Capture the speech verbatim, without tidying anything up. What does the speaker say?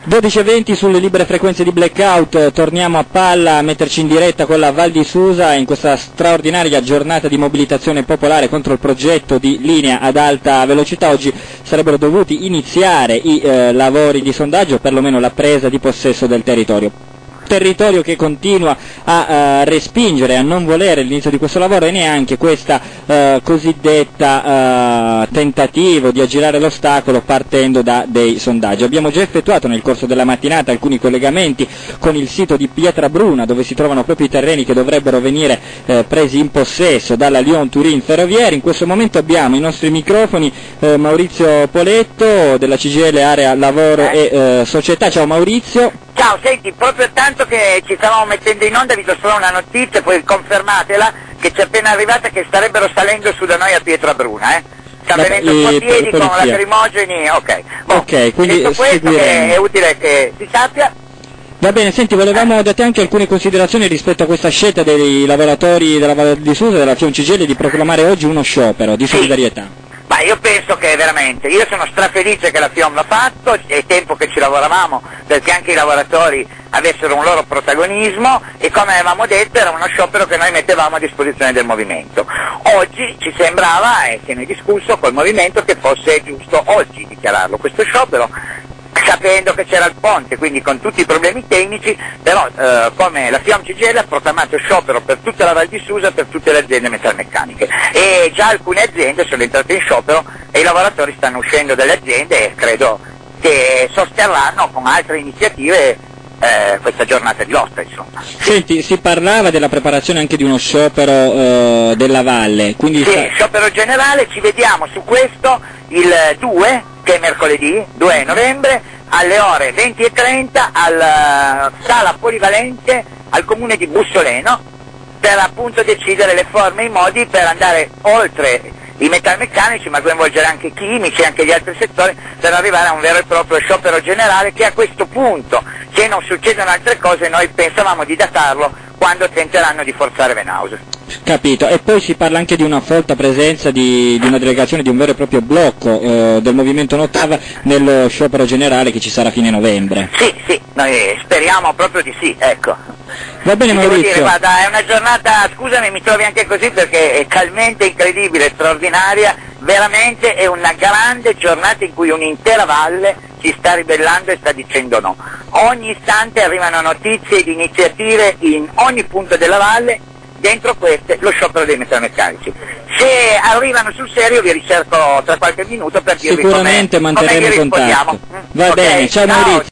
dodici e venti sulle libere frequenze di Blackout, torniamo a palla a metterci in diretta con la Val di Susa in questa straordinaria giornata di mobilitazione popolare contro il progetto di linea ad alta velocità. Oggi sarebbero dovuti iniziare i eh, lavori di sondaggio, perlomeno la presa di possesso del territorio. Territorio che continua a uh, respingere, a non volere l'inizio di questo lavoro e neanche questa uh, cosiddetta uh, tentativo di aggirare l'ostacolo partendo da dei sondaggi. Abbiamo già effettuato nel corso della mattinata alcuni collegamenti con il sito di Pietrabruna, dove si trovano proprio i terreni che dovrebbero venire eh, presi in possesso dalla Lyon-Turin Ferroviaria. In questo momento abbiamo i nostri microfoni eh, Maurizio Poletto della C G I L Area Lavoro e eh, Società. Ciao Maurizio. Ciao, senti, proprio tanto che ci stavamo mettendo in onda, vi do solo una notizia, poi confermatela, che ci è appena arrivata che starebbero salendo su da noi a Pietrabruna, eh? Sta La, venendo un po' a piedi con polizia. lacrimogeni, ok. Bon, ok, quindi detto questo, che è utile che si sappia. Va bene, senti, volevamo da te anche alcune considerazioni rispetto a questa scelta dei lavoratori della Val di Susa, della Fion C G I L, di proclamare oggi uno sciopero di solidarietà. Ma io penso che veramente, io sono strafelice che la Fiom l'ha fatto, è tempo che ci lavoravamo perché anche i lavoratori avessero un loro protagonismo e come avevamo detto era uno sciopero che noi mettevamo a disposizione del movimento. Oggi ci sembrava, e se ne è discusso col movimento, che fosse giusto oggi dichiararlo questo sciopero, sapendo che c'era il ponte, quindi con tutti i problemi tecnici, però eh, come la Fiom C G I L ha proclamato sciopero per tutta la Val di Susa, per tutte le aziende metalmeccaniche, e già alcune aziende sono entrate in sciopero e i lavoratori stanno uscendo dalle aziende e credo che sosterranno con altre iniziative eh, questa giornata di lotta, insomma. Senti, si parlava della preparazione anche di uno sciopero eh, della Valle, quindi... Sì, sta... sciopero generale, ci vediamo su questo il due, che è mercoledì, due novembre, alle ore venti e trenta alla sala polivalente al comune di Bussoleno per appunto decidere le forme e i modi per andare oltre i metalmeccanici, ma coinvolgere anche i chimici e anche gli altri settori per arrivare a un vero e proprio sciopero generale che a questo punto, se non succedono altre cose, noi pensavamo di datarlo quando tenteranno di forzare Venauser. Capito, e poi si parla anche di una folta presenza di, di una delegazione, di un vero e proprio blocco eh, del movimento Notava nello sciopero generale che ci sarà a fine novembre. Sì, sì, noi speriamo proprio di sì, ecco. Va bene Ti Maurizio. devo dire, guarda, è una giornata, scusami, mi trovi anche così perché è talmente incredibile, straordinaria, veramente è una grande giornata in cui un'intera valle si sta ribellando e sta dicendo no. Ogni istante arrivano notizie di iniziative in ogni punto della valle, dentro queste lo sciopero dei metalmeccanici. Se arrivano sul serio vi ricerco tra qualche minuto per dirvi Sicuramente come, manterremo come contatto. rispondiamo. Va okay, bene, ciao ciao. Maurizio.